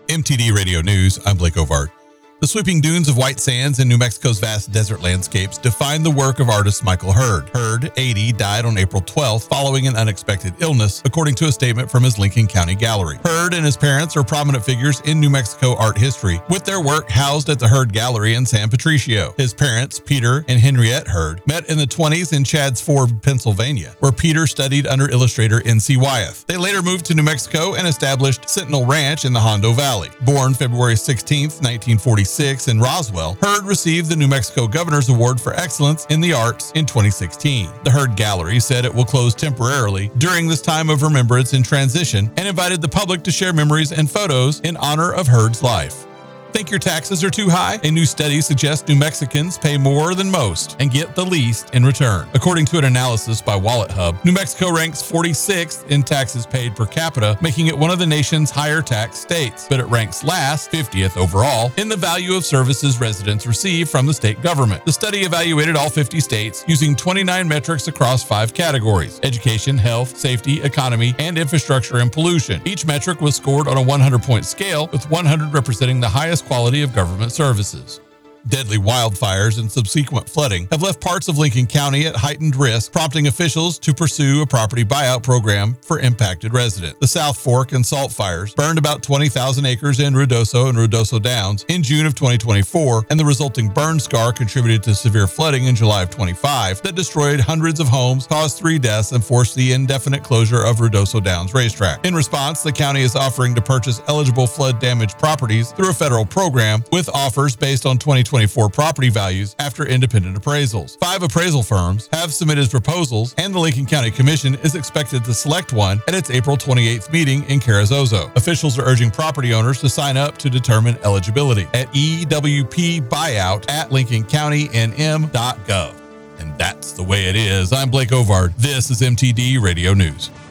MTD Radio News, I'm Blake Ovard. The sweeping dunes of white sands in New Mexico's vast desert landscapes define the work of artist Michael Hurd. Hurd, 80, died on April 12th following an unexpected illness, according to a statement from his Lincoln County Gallery. Hurd and his parents are prominent figures in New Mexico art history, with their work housed at the Hurd Gallery in San Patricio. His parents, Peter and Henriette Hurd, met in the 20s in Chadds Ford, Pennsylvania, where Peter studied under illustrator N.C. Wyeth. They later moved to New Mexico and established Sentinel Ranch in the Hondo Valley. Born February 16, 1946, in Roswell, Hurd received the New Mexico Governor's Award for Excellence in the Arts in 2016. The Hurd Gallery said it will close temporarily during this time of remembrance and transition and invited the public to share memories and photos in honor of Hurd's life. Think your taxes are too high? A new study suggests New Mexicans pay more than most and get the least in return. According to an analysis by WalletHub, New Mexico ranks 46th in taxes paid per capita, making it one of the nation's higher tax states, but it ranks last, 50th overall, in the value of services residents receive from the state government. The study evaluated all 50 states using 29 metrics across 5 categories: education, health, safety, economy, and infrastructure and pollution. Each metric was scored on a 100-point scale, with 100 representing the highest quality of government services. Deadly wildfires and subsequent flooding have left parts of Lincoln County at heightened risk, prompting officials to pursue a property buyout program for impacted residents. The South Fork and Salt fires burned about 20,000 acres in Ruidoso and Ruidoso Downs in June of 2024, and the resulting burn scar contributed to severe flooding in July of 25 that destroyed hundreds of homes, caused 3 deaths, and forced the indefinite closure of Ruidoso Downs racetrack. In response, the county is offering to purchase eligible flood-damaged properties through a federal program, with offers based on 2024 property values after independent appraisals. 5 appraisal firms have submitted proposals, and the Lincoln County Commission is expected to select one at its April 28th meeting in Carrizozo. Officials are urging property owners to sign up to determine eligibility at ewpbuyout@lincolncountynm.gov. And that's the way it is. I'm Blake Ovard. This is MTD Radio News.